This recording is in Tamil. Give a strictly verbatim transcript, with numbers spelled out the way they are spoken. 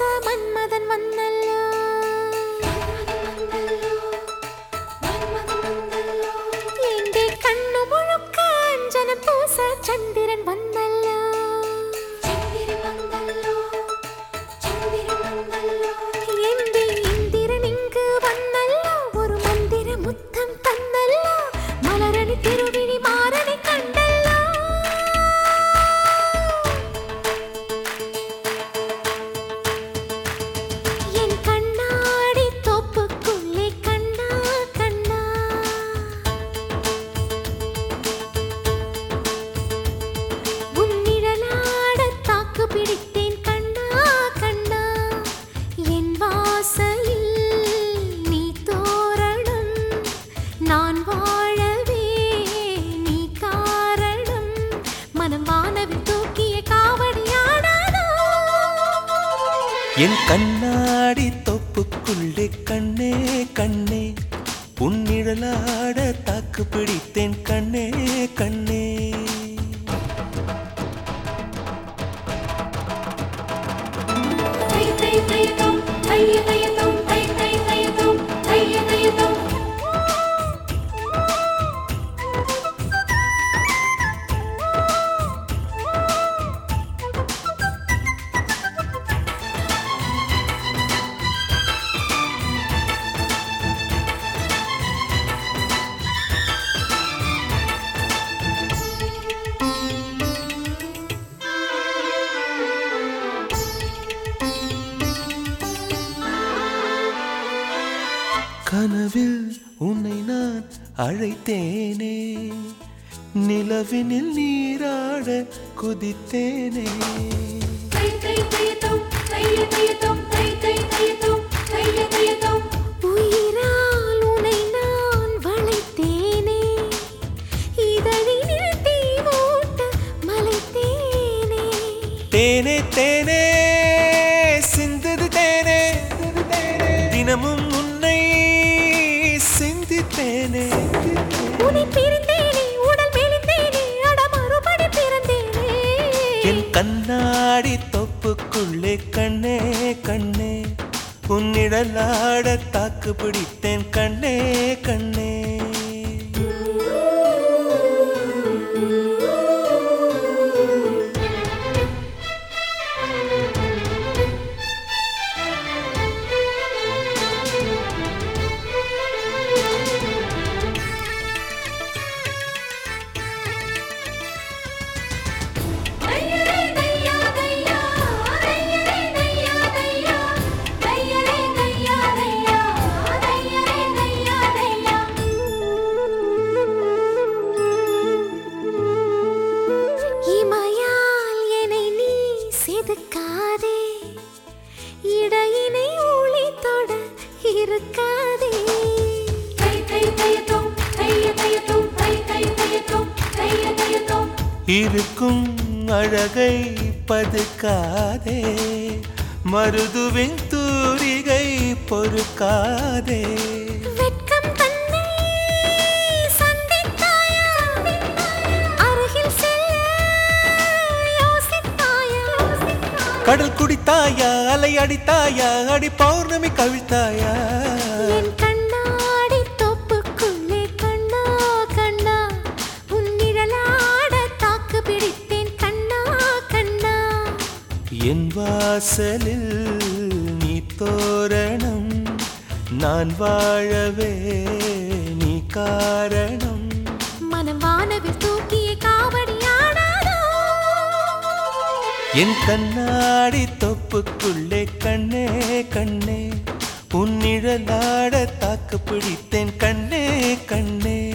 மன்மதன் வந்தல்லோ எங்கே கண்ணு முழுக்க அஞ்சனம் பூச சந்திரன் வந்தல்லோ எங்கே இந்திரன் இங்கு வந்தல்லோ ஒரு மந்திர முத்தம் தந்தல்லோ மலரணி திருவிழி மாறனை கண்டல்லோ என் கண்ணாடி தோப்புக்குள்ளே கண்ணா கண்ணா உன் நிழலாட தாக்கு பிடித்தேன் கண்ணா கண்ணா என் வாசலில் நீ தோரணம் நான் வாழவே நீ காரணம் மனம் வானவில் தூக்கிய காவடியாடாதோ என் கண்ணாடி தொப்புக்குள்ளே கண்ணே கண்ணே உன்னிழலாட தாக்கு பிடித்தேன் கண்ணே கண்ணே தை தை தையதோம் தைய தையதோம் தை தை தையதோம் தைய தையதோம் கனவில் உன்னை நான் அழைத்தேனே நிலவினில் நீராட குதித்தேனே தை தை தையதோம் தைய தையதோம் தை தை தையதோம் தைய தையதோம் உயிரால் உன்னை நான் வளைத்தேனே இதழினில் தீ மூட்ட மலைத்தேனே தேனே தேனே சிந்தது தேனே தினமும் உன்னை சிந்தித்தேனே உன்னை பிரிந்தேனே உடல் மெலிந்தேனே அட மறுபடி பிறந்தேனே என் கண்ணாடி தொப்புக்குள்ளே கண்ணே கண்ணே உன்னிடலாட தாக்கு பிடித்தேன் கண்ணே கண்ணே தையரே தையா தையா தையரே தையா தையா தையரே தையா தையா தையரே தையா தையா இமையால் என்னை நீ செதுக்காதே இடையினை ஊழி தொட இருக்காதே தை தை தையதோம் தைய தையதோம் தை தை தையதோம் தைய தையதோம் இருக்கும் அழகை பதுக்காதே மருதுவின் தூரிகை பொறுக்காதே வெட்கம் தன்னை சந்தித்தாயா அருகில் செல்ல யோசித்தாயா கடல் குடித்தாயா அலை அடித்தாயா அடி பௌர்ணமி கவிழ்த்தாயா என் கண்ணாடி தோப்புக்குள்ளே கண்ணா கண்ணா உன் நிழலாட தாக்கு பிடித்தேன் கண்ணா கண்ணா என் வாசலில் நீ தோரணம் நான் வாழவே நீ காரணம் மனம் வானவில் தூக்கிய காவடியாடாதோ என் கண்ணாடி தொப்புக்குள்ளே கண்ணே கண்ணே உன்னிழலாட தாக்கு பிடித்தேன் கண்ணே கண்ணே